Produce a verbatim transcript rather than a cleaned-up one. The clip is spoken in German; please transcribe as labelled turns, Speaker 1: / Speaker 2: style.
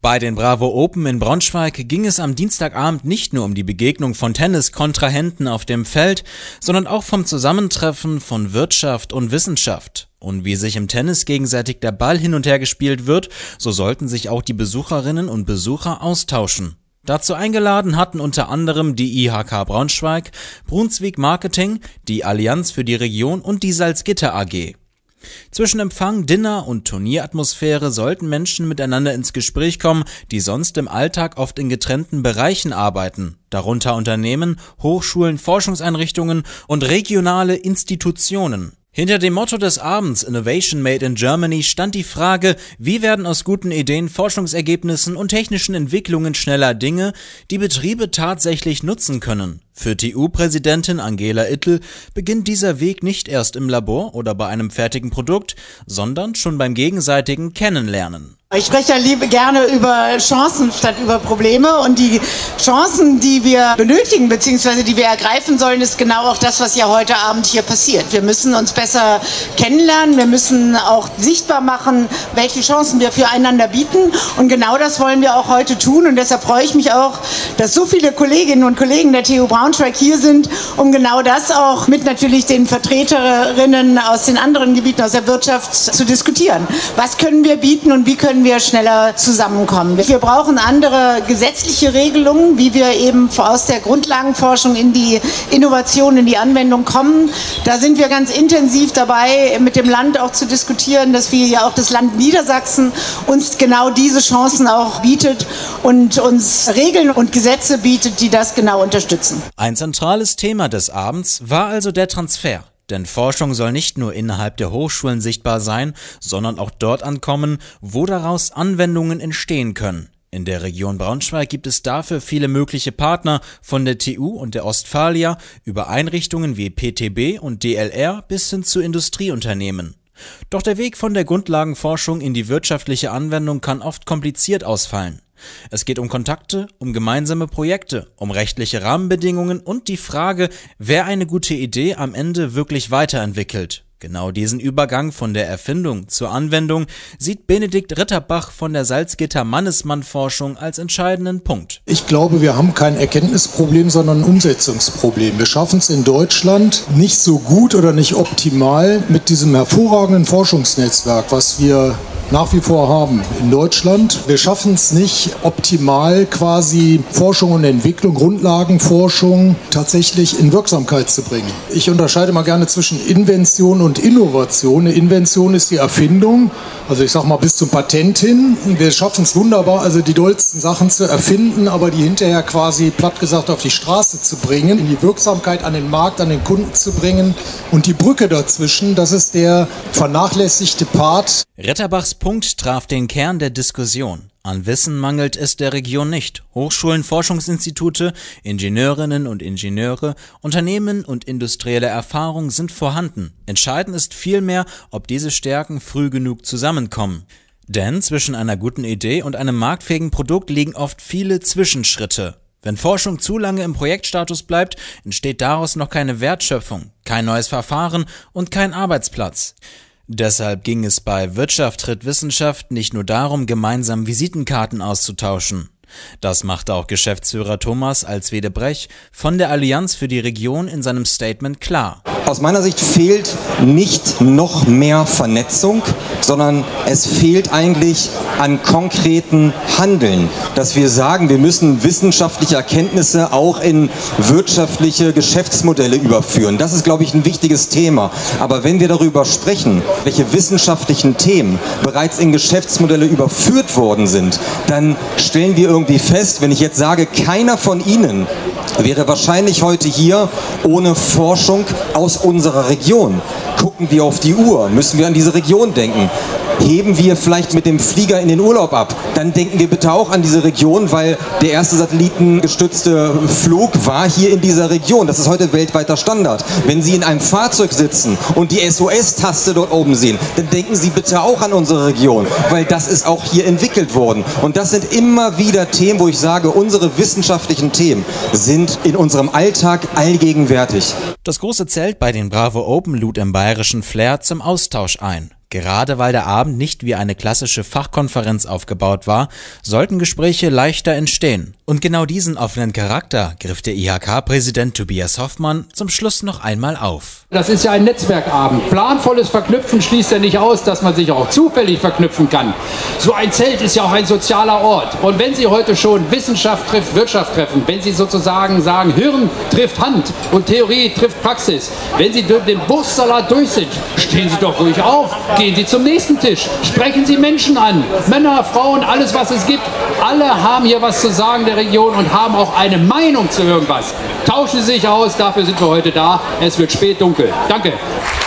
Speaker 1: Bei den Bravo Open in Braunschweig ging es am Dienstagabend nicht nur um die Begegnung von Tenniskontrahenten auf dem Feld, sondern auch vom Zusammentreffen von Wirtschaft und Wissenschaft. Und wie sich im Tennis gegenseitig der Ball hin und her gespielt wird, so sollten sich auch die Besucherinnen und Besucher austauschen. Dazu eingeladen hatten unter anderem die I H K Braunschweig, Brunswick Marketing, die Allianz für die Region und die Salzgitter A G. Zwischen Empfang, Dinner und Turnieratmosphäre sollten Menschen miteinander ins Gespräch kommen, die sonst im Alltag oft in getrennten Bereichen arbeiten, darunter Unternehmen, Hochschulen, Forschungseinrichtungen und regionale Institutionen. Hinter dem Motto des Abends Innovation Made in Germany stand die Frage, wie werden aus guten Ideen, Forschungsergebnissen und technischen Entwicklungen schneller Dinge, die Betriebe tatsächlich nutzen können. Für T U-Präsidentin Angela Ittel beginnt dieser Weg nicht erst im Labor oder bei einem fertigen Produkt, sondern schon beim gegenseitigen Kennenlernen.
Speaker 2: Ich spreche ja liebe gerne über Chancen statt über Probleme, und die Chancen, die wir benötigen bzw. die wir ergreifen sollen, ist genau auch das, was ja heute Abend hier passiert. Wir müssen uns besser kennenlernen, wir müssen auch sichtbar machen, welche Chancen wir füreinander bieten, und genau das wollen wir auch heute tun, und deshalb freue ich mich auch, dass so viele Kolleginnen und Kollegen der T U Braunschweig hier sind, um genau das auch mit natürlich den Vertreterinnen aus den anderen Gebieten aus der Wirtschaft zu diskutieren. Was können wir bieten und wie können wir schneller zusammenkommen? Wir brauchen andere gesetzliche Regelungen, wie wir eben aus der Grundlagenforschung in die Innovation, in die Anwendung kommen. Da sind wir ganz intensiv dabei, mit dem Land auch zu diskutieren, dass wir ja auch das Land Niedersachsen uns genau diese Chancen auch bietet und uns Regeln und Gesetze bietet, die das genau unterstützen.
Speaker 1: Ein zentrales Thema des Abends war also der Transfer. Denn Forschung soll nicht nur innerhalb der Hochschulen sichtbar sein, sondern auch dort ankommen, wo daraus Anwendungen entstehen können. In der Region Braunschweig gibt es dafür viele mögliche Partner, von der T U und der Ostfalia über Einrichtungen wie P T B und D L R bis hin zu Industrieunternehmen. Doch der Weg von der Grundlagenforschung in die wirtschaftliche Anwendung kann oft kompliziert ausfallen. Es geht um Kontakte, um gemeinsame Projekte, um rechtliche Rahmenbedingungen und die Frage, wer eine gute Idee am Ende wirklich weiterentwickelt. Genau diesen Übergang von der Erfindung zur Anwendung sieht Benedikt Ritterbach von der Salzgitter Mannesmann-Forschung als entscheidenden Punkt.
Speaker 3: Ich glaube, wir haben kein Erkenntnisproblem, sondern ein Umsetzungsproblem. Wir schaffen es in Deutschland nicht so gut oder nicht optimal mit diesem hervorragenden Forschungsnetzwerk, was wir nach wie vor haben in Deutschland. Wir schaffen es nicht optimal, quasi Forschung und Entwicklung, Grundlagenforschung tatsächlich in Wirksamkeit zu bringen. Ich unterscheide mal gerne zwischen Invention und Innovation. Eine Invention ist die Erfindung, also ich sage mal bis zum Patent hin. Wir schaffen es wunderbar, also die dollsten Sachen zu erfinden, aber die hinterher quasi platt gesagt auf die Straße zu bringen, in die Wirksamkeit an den Markt, an den Kunden zu bringen. Und die Brücke dazwischen, das ist der vernachlässigte Part.
Speaker 1: Ritterbachs Punkt traf den Kern der Diskussion. An Wissen mangelt es der Region nicht. Hochschulen, Forschungsinstitute, Ingenieurinnen und Ingenieure, Unternehmen und industrielle Erfahrung sind vorhanden. Entscheidend ist vielmehr, ob diese Stärken früh genug zusammenkommen. Denn zwischen einer guten Idee und einem marktfähigen Produkt liegen oft viele Zwischenschritte. Wenn Forschung zu lange im Projektstatus bleibt, entsteht daraus noch keine Wertschöpfung, kein neues Verfahren und kein Arbeitsplatz. Deshalb ging es bei Wirtschaft tritt Wissenschaft nicht nur darum, gemeinsam Visitenkarten auszutauschen. Das machte auch Geschäftsführer Thomas Alswede-Brech von der Allianz für die Region in seinem Statement klar.
Speaker 4: Aus meiner Sicht fehlt nicht noch mehr Vernetzung, sondern es fehlt eigentlich an konkreten Handeln. Dass wir sagen, wir müssen wissenschaftliche Erkenntnisse auch in wirtschaftliche Geschäftsmodelle überführen. Das ist, glaube ich, ein wichtiges Thema. Aber wenn wir darüber sprechen, welche wissenschaftlichen Themen bereits in Geschäftsmodelle überführt worden sind, dann stellen wir irgendwie fest, wenn ich jetzt sage, keiner von Ihnen wäre wahrscheinlich heute hier ohne Forschung aus unserer Region. Gucken wir auf die Uhr, müssen wir an diese Region denken. Heben wir vielleicht mit dem Flieger in den Urlaub ab, dann denken wir bitte auch an diese Region, weil der erste satellitengestützte Flug war hier in dieser Region. Das ist heute weltweiter Standard. Wenn Sie in einem Fahrzeug sitzen und die S O S-Taste dort oben sehen, dann denken Sie bitte auch an unsere Region, weil das ist auch hier entwickelt worden. Und das sind immer wieder Themen, wo ich sage, unsere wissenschaftlichen Themen sind in unserem Alltag allgegenwärtig.
Speaker 1: Das große Zelt bei den Bravo Open lud im bayerischen Flair zum Austausch ein. Gerade weil der Abend nicht wie eine klassische Fachkonferenz aufgebaut war, sollten Gespräche leichter entstehen. Und genau diesen offenen Charakter griff der I H K-Präsident Tobias Hoffmann zum Schluss noch einmal auf.
Speaker 5: Das ist ja ein Netzwerkabend. Planvolles Verknüpfen schließt ja nicht aus, dass man sich auch zufällig verknüpfen kann. So ein Zelt ist ja auch ein sozialer Ort. Und wenn Sie heute schon Wissenschaft trifft Wirtschaft treffen, wenn Sie sozusagen sagen, Hirn trifft Hand und Theorie trifft Praxis, wenn Sie den Wurstsalat durch sind, stehen Sie doch ruhig auf. Gehen Sie zum nächsten Tisch, sprechen Sie Menschen an, Männer, Frauen, alles was es gibt. Alle haben hier was zu sagen der Region und haben auch eine Meinung zu irgendwas. Tauschen Sie sich aus, dafür sind wir heute da. Es wird spät dunkel. Danke.